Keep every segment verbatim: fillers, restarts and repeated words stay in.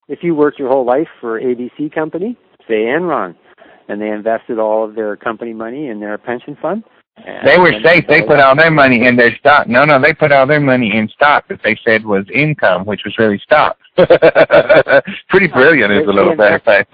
If you worked your whole life for A B C company, say Enron, and they invested all of their company money in their pension fund. They were safe. They put all their money in their stock. No, no, they put all their money in stock that they said was income, which was really stock. Pretty brilliant is a little matter of fact.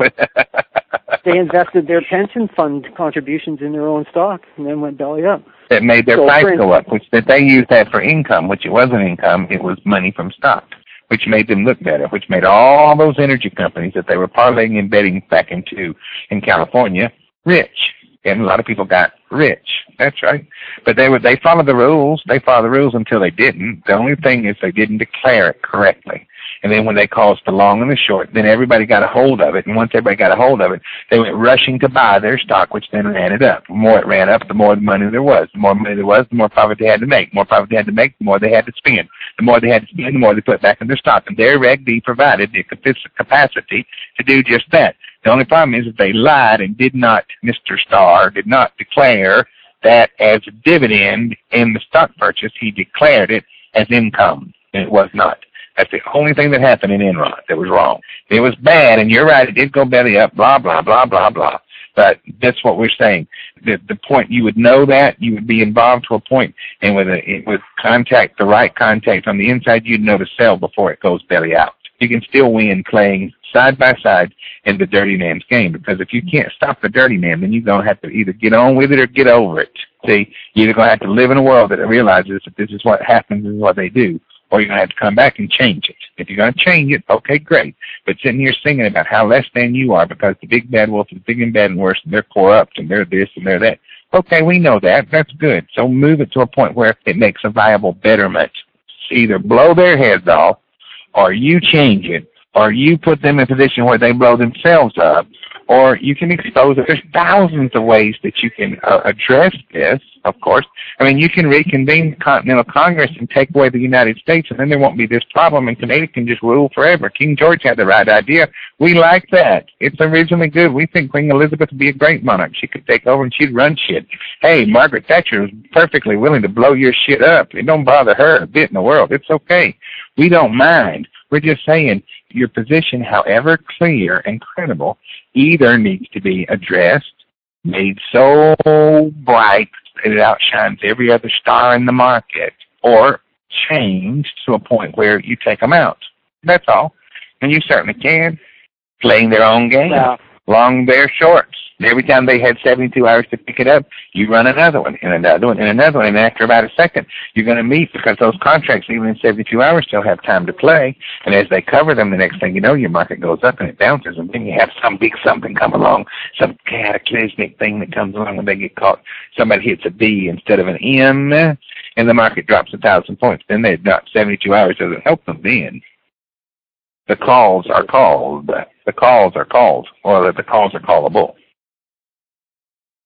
They invested their pension fund contributions in their own stock and then went belly up. It made their so price go up, which that they used that for income, which it wasn't income, it was money from stock, which made them look better, which made all those energy companies that they were parlaying and betting back into in California rich. And a lot of people got rich. That's right. But they would they followed the rules. They followed the rules until they didn't. The only thing is they didn't declare it correctly. And then when they caused the long and the short, then everybody got a hold of it. And once everybody got a hold of it, they went rushing to buy their stock, which then ran it up. The more it ran up, the more money there was. The more money there was, the more profit they had to make. The more profit they had to make, the more they had to spend. The more they had to spend, the more they put back in their stock. And their Reg D provided the capacity to do just that. The only problem is that they lied and did not, Mister Starr did not declare that as a dividend in the stock purchase. He declared it as income, and it was not. That's the only thing that happened in Enron that was wrong. It was bad, and you're right, it did go belly up, blah, blah, blah, blah, blah. But that's what we're saying. The, the point, you would know that, you would be involved to a point, and with, a, with contact, the right contact on the inside, you'd know to sell before it goes belly out. You can still win playing side by side in the dirty man's game, because if you can't stop the dirty man, then you're going to have to either get on with it or get over it. See, you're either going to have to live in a world that realizes that this is what happens, this is what they do, or you're going to have to come back and change it. If you're going to change it, okay, great. But sitting here singing about how less than you are because the big bad wolf is big and bad and worse, and they're corrupt, and they're this and they're that. Okay, we know that. That's good. So move it to a point where it makes a viable betterment. Either blow their heads off, or you change it, or you put them in a position where they blow themselves up, or you can expose it. There's thousands of ways that you can uh, address this, of course. I mean, you can reconvene the Continental Congress and take away the United States, and then there won't be this problem, and Canada can just rule forever. King George had the right idea. We like that. It's originally good. We think Queen Elizabeth would be a great monarch. She could take over and she'd run shit. Hey, Margaret Thatcher was perfectly willing to blow your shit up. It don't bother her a bit in the world. It's okay. We don't mind. We're just saying your position, however clear and credible, either needs to be addressed, made so bright that it outshines every other star in the market, or changed to a point where you take them out. That's all. And you certainly can. Playing their own game. Yeah. Long, their shorts. Every time they had seventy-two hours to pick it up, you run another one, and another one, and another one, and after about a second, you're going to meet, because those contracts, even in seventy-two hours, still have time to play, and as they cover them, the next thing you know, your market goes up and it bounces, and then you have some big something come along, some cataclysmic thing that comes along when they get caught. Somebody hits a D instead of an M, and the market drops a thousand points. Then they've got seventy-two hours doesn't help them then. The calls are called. The calls are called, or the calls are callable.